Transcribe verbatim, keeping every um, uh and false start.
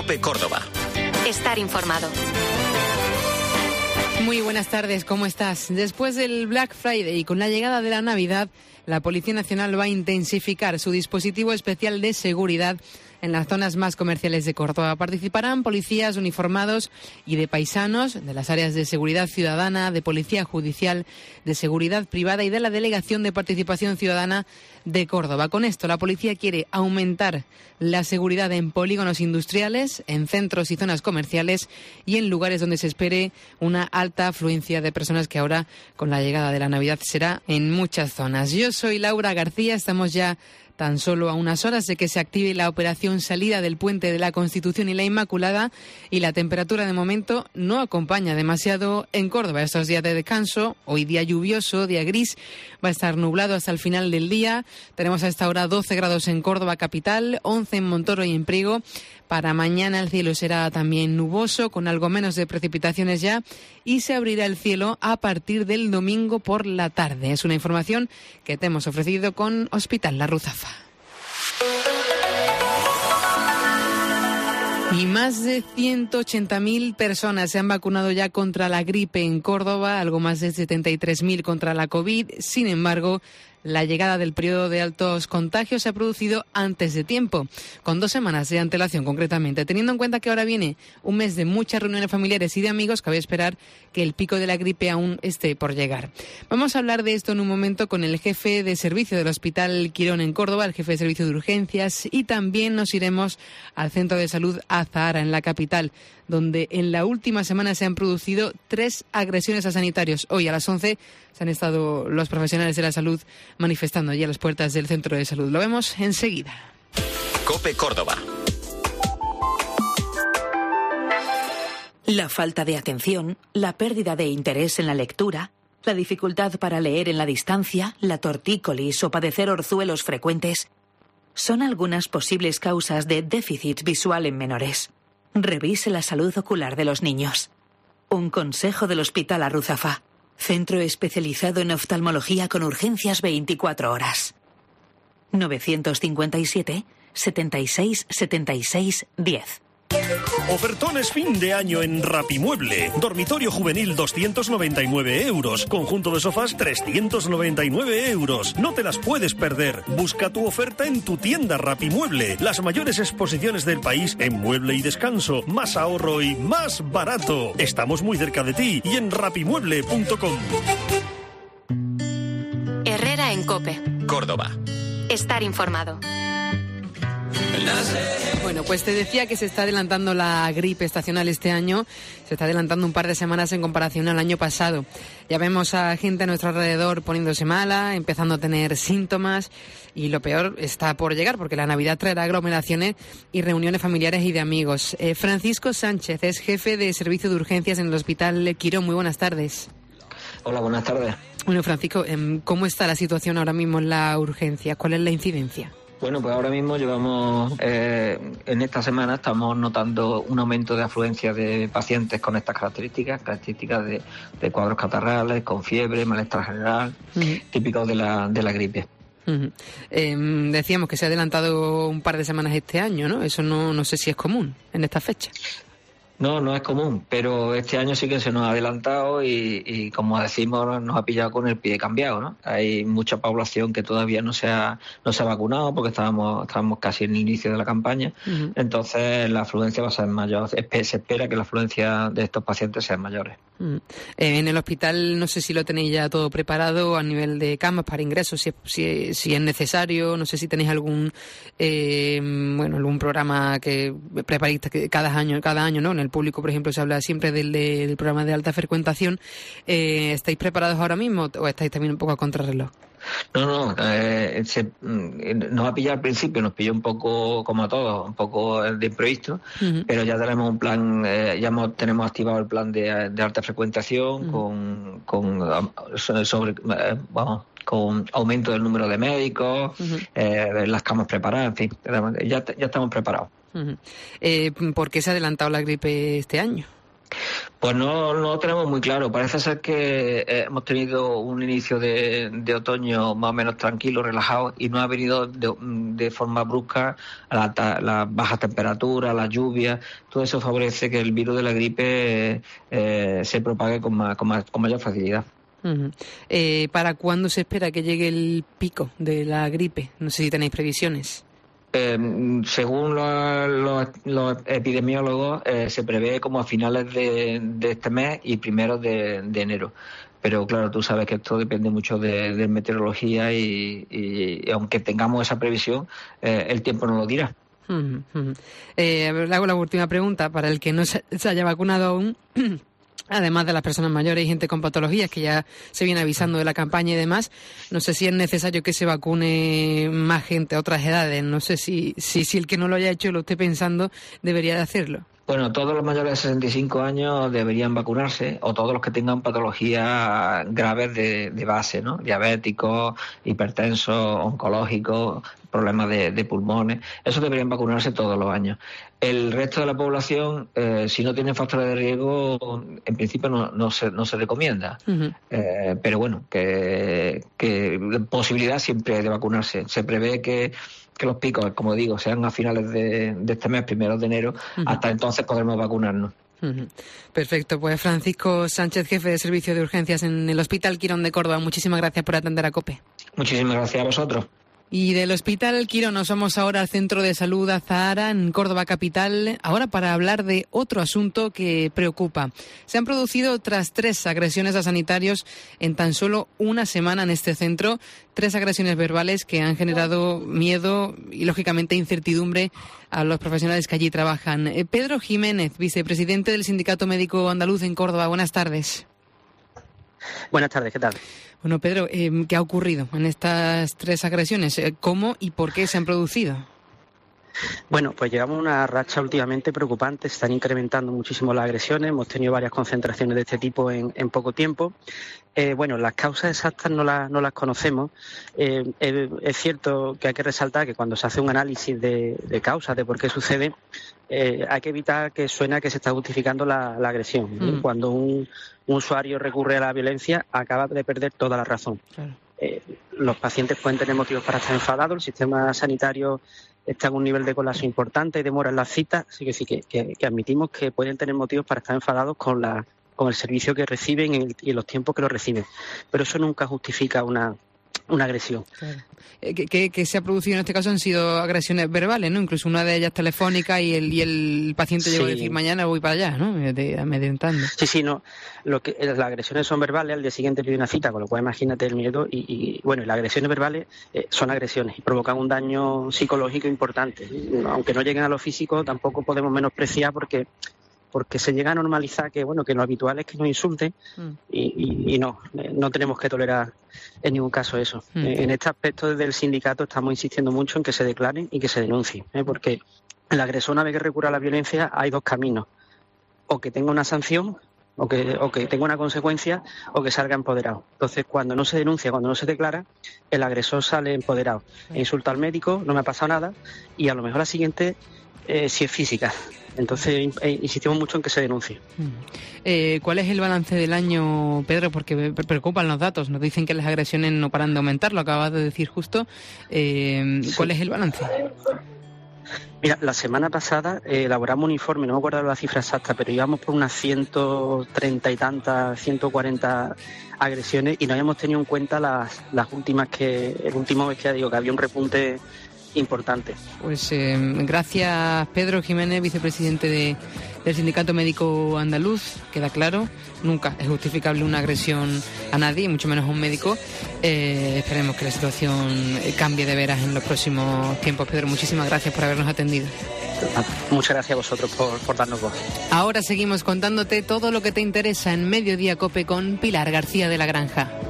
COPE Córdoba. Estar informado. Muy buenas tardes, ¿cómo estás? Después del Black Friday y con la llegada de la Navidad, la Policía Nacional va a intensificar su dispositivo especial de seguridad en las zonas más comerciales de Córdoba. Participarán policías uniformados y de paisanos de las áreas de seguridad ciudadana, de policía judicial, de seguridad privada y de la Delegación de Participación Ciudadana de Córdoba. Con esto, la policía quiere aumentar la seguridad en polígonos industriales, en centros y zonas comerciales y en lugares donde se espere una alta afluencia de personas, que ahora, con la llegada de la Navidad, será en muchas zonas. Yo soy Laura García, estamos ya tan solo a unas horas de que se active la operación salida del Puente de la Constitución y la Inmaculada, y la temperatura de momento no acompaña demasiado en Córdoba. Estos días de descanso, hoy día lluvioso, día gris, va a estar nublado hasta el final del día. Tenemos a esta hora doce grados en Córdoba capital, once en Montoro y en Priego. Para mañana el cielo será también nuboso, con algo menos de precipitaciones ya, y se abrirá el cielo a partir del domingo por la tarde. Es una información que te hemos ofrecido con Hospital La Ruzafa. Y más de ciento ochenta mil personas se han vacunado ya contra la gripe en Córdoba, algo más de setenta y tres mil contra la COVID. Sin embargo, la llegada del periodo de altos contagios se ha producido antes de tiempo, con dos semanas de antelación concretamente. Teniendo en cuenta que ahora viene un mes de muchas reuniones familiares y de amigos, cabe esperar que el pico de la gripe aún esté por llegar. Vamos a hablar de esto en un momento con el jefe de servicio del Hospital Quirón en Córdoba, el jefe de servicio de urgencias, y también nos iremos al Centro de Salud Azahara, en la capital, donde en la última semana se han producido tres agresiones a sanitarios. Hoy a las once se han estado los profesionales de la salud manifestando allí a las puertas del centro de salud. Lo vemos enseguida. COPE Córdoba. La falta de atención, la pérdida de interés en la lectura, la dificultad para leer en la distancia, la tortícolis o padecer orzuelos frecuentes son algunas posibles causas de déficit visual en menores. Revise la salud ocular de los niños. Un consejo del Hospital La Ruzafa, centro especializado en oftalmología con urgencias veinticuatro horas. novecientos cincuenta y siete, setenta y seis, setenta y seis, diez. Ofertones fin de año en Rapimueble. Dormitorio juvenil doscientos noventa y nueve euros. Conjunto de sofás trescientos noventa y nueve euros. No te las puedes perder. Busca tu oferta en tu tienda Rapimueble. Las mayores exposiciones del país en mueble y descanso. Más ahorro y más barato. Estamos muy cerca de ti y en rapimueble punto com. Herrera en COPE. Córdoba. Estar informado. Bueno, pues te decía que se está adelantando la gripe estacional este año, se está adelantando un par de semanas en comparación al año pasado. Ya vemos a gente a nuestro alrededor poniéndose mala, empezando a tener síntomas, y lo peor está por llegar, porque la Navidad traerá aglomeraciones y reuniones familiares y de amigos. Eh, Francisco Sánchez es jefe de servicio de urgencias en el Hospital Quirón. Muy buenas tardes. Hola, buenas tardes. Bueno, Francisco, ¿cómo está la situación ahora mismo en la urgencia? ¿Cuál es la incidencia? Bueno, pues ahora mismo llevamos, eh, en esta semana estamos notando un aumento de afluencia de pacientes con estas características, características de, de cuadros catarrales, con fiebre, malestar general, uh-huh. típicos de la, de la gripe. Uh-huh. Eh, decíamos que se ha adelantado un par de semanas este año, ¿no? Eso no, no sé si es común en esta fecha. No, no es común, pero este año sí que se nos ha adelantado y, y como decimos, nos ha pillado con el pie cambiado, ¿no? Hay mucha población que todavía no se ha, no se ha vacunado porque estábamos, estábamos casi en el inicio de la campaña, uh-huh. entonces la afluencia va a ser mayor. Se espera que la afluencia de estos pacientes sea mayor. Uh-huh. Eh, en el hospital no sé si lo tenéis ya todo preparado a nivel de camas para ingresos, si, si, si es necesario, no sé si tenéis algún eh, bueno algún programa que preparáis cada año, cada año, ¿no? En el público, por ejemplo, se habla siempre del, del programa de alta frecuentación. Eh, ¿Estáis preparados ahora mismo o estáis también un poco a contrarreloj? No, no, eh, se, nos ha pillado al principio, nos pilló un poco, como a todos, un poco de imprevisto, uh-huh. pero ya tenemos un plan, eh, ya hemos, tenemos activado el plan de, de alta frecuentación, uh-huh. con, con, sobre, eh, vamos, con aumento del número de médicos, uh-huh. eh, las camas preparadas, en fin, ya, ya estamos preparados. Uh-huh. Eh, ¿Por qué se ha adelantado la gripe este año? Pues no, no lo tenemos muy claro. Parece ser que eh, hemos tenido un inicio de, de otoño más o menos tranquilo, relajado, y no ha venido de, de forma brusca las la, la bajas temperaturas, las lluvias. Todo eso favorece que el virus de la gripe eh, se propague con, más, con, más, con mayor facilidad. Uh-huh. Eh, ¿Para cuándo se espera que llegue el pico de la gripe? No sé si tenéis previsiones. Eh, según los, los, los epidemiólogos, eh, se prevé como a finales de, de este mes y primeros de, de enero. Pero claro, tú sabes que esto depende mucho de, de meteorología y, y, y aunque tengamos esa previsión, eh, el tiempo nos lo dirá. Uh-huh. Uh-huh. Eh, le hago la última pregunta. Para el que no se, se haya vacunado aún, además de las personas mayores y gente con patologías, que ya se viene avisando de la campaña y demás, no sé si es necesario que se vacune más gente a otras edades. No sé si, si, si el que no lo haya hecho lo esté pensando, debería de hacerlo. Bueno, todos los mayores de sesenta y cinco años deberían vacunarse, o todos los que tengan patologías graves de, de base, ¿no? Diabéticos, hipertensos, oncológicos, problemas de, de pulmones. Esos deberían vacunarse todos los años. El resto de la población, eh, si no tienen factores de riesgo, en principio no, no, se, no se recomienda. Uh-huh. Eh, pero bueno, que, que posibilidad siempre hay de vacunarse. Se prevé que que los picos, como digo, sean a finales de, de este mes, primeros de enero. Uh-huh. Hasta entonces podremos vacunarnos. Uh-huh. Perfecto, pues Francisco Sánchez, jefe de Servicio de Urgencias en el Hospital Quirón de Córdoba, muchísimas gracias por atender a COPE. Muchísimas gracias a vosotros. Y del Hospital Quirón nos vamos ahora al Centro de Salud Azahara, en Córdoba capital, ahora para hablar de otro asunto que preocupa. Se han producido otras tres agresiones a sanitarios en tan solo una semana en este centro, tres agresiones verbales que han generado miedo y, lógicamente, incertidumbre a los profesionales que allí trabajan. Eh, Pedro Jiménez, vicepresidente del Sindicato Médico Andaluz en Córdoba, buenas tardes. Buenas tardes, ¿qué tal? Bueno, Pedro, eh, ¿qué ha ocurrido en estas tres agresiones? ¿Cómo y por qué se han producido? Bueno, pues llevamos una racha últimamente preocupante, se están incrementando muchísimo las agresiones, hemos tenido varias concentraciones de este tipo en, en poco tiempo. Eh, bueno, las causas exactas no las, no las conocemos. Eh, eh, es cierto que hay que resaltar que cuando se hace un análisis de, de causas, de por qué sucede, eh, hay que evitar que suene a que se está justificando la, la agresión. Mm. Cuando un, un usuario recurre a la violencia, acaba de perder toda la razón. Claro. Eh, los pacientes pueden tener motivos para estar enfadados, el sistema sanitario está en un nivel de colapso importante y demora en las citas, así que sí que, que, que admitimos que pueden tener motivos para estar enfadados con la con el servicio que reciben y, el, y los tiempos que lo reciben, pero eso nunca justifica una una agresión. Claro. ¿Qué, qué, qué se ha producido en este caso? Han sido agresiones verbales, ¿no? Incluso una de ellas telefónica y el y el paciente sí. llegó a decir mañana voy para allá, ¿no? Amedrentando. Sí, sí, no. Lo que las agresiones son verbales, al día siguiente pide una cita, con lo cual imagínate el miedo y, y bueno, las agresiones verbales eh, son agresiones y provocan un daño psicológico importante. Aunque no lleguen a lo físico, tampoco podemos menospreciar porque porque se llega a normalizar que bueno que lo habitual es que nos insulten mm. y, y, y no, no tenemos que tolerar en ningún caso eso. Mm. En este aspecto desde el sindicato estamos insistiendo mucho en que se declaren y que se denuncien, ¿eh? Porque el agresor, una vez que recurra a la violencia, hay dos caminos: o que tenga una sanción o que, o que tenga una consecuencia o que salga empoderado. Entonces, cuando no se denuncia, cuando no se declara, el agresor sale empoderado. Mm. Insulta al médico, no me ha pasado nada, y a lo mejor la siguiente eh, si es física. Entonces, eh, insistimos mucho en que se denuncie. Eh, ¿Cuál es el balance del año, Pedro? Porque preocupan los datos. Nos dicen que las agresiones no paran de aumentar, lo acabas de decir justo. Eh, ¿Cuál sí. es el balance? Mira, la semana pasada eh, elaboramos un informe, no me acuerdo la cifra exacta, pero íbamos por unas ciento treinta y tantas, ciento cuarenta agresiones y no habíamos tenido en cuenta las, las últimas que, el último vez que ya digo que había un repunte importante. Pues eh, gracias, Pedro Jiménez, vicepresidente de, del Sindicato Médico Andaluz. Queda claro, nunca es justificable una agresión a nadie, mucho menos a un médico. Eh, esperemos que la situación cambie de veras en los próximos tiempos. Pedro, muchísimas gracias por habernos atendido. Muchas gracias a vosotros por, por darnos voz. Ahora seguimos contándote todo lo que te interesa en Mediodía COPE con Pilar García de la Granja.